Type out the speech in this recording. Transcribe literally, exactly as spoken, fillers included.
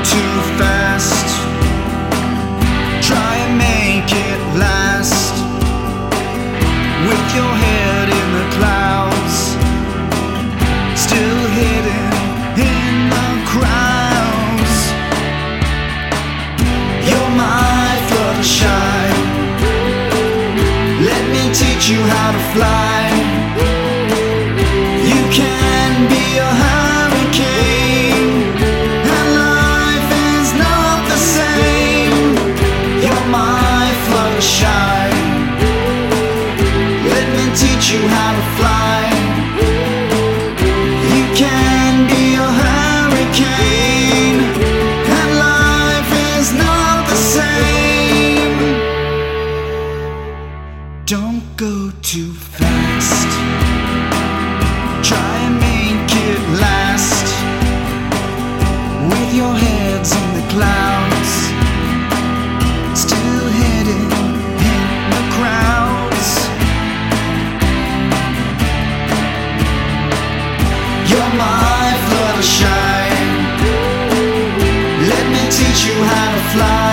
too fast. Try and make it last. With your head in the clouds, still hidden in the crowds. You're my Fluttershy. Let me teach you how to fly. You can be a hurricane, and life is not the same. You're my Fluttershy. Let me teach you how to fly. You can be a hurricane, and life is not the same. Don't go too fast. Try and make it last. With your heads in the clouds, still hidden in the crowds. You're my Fluttershy. Let me teach you how to fly.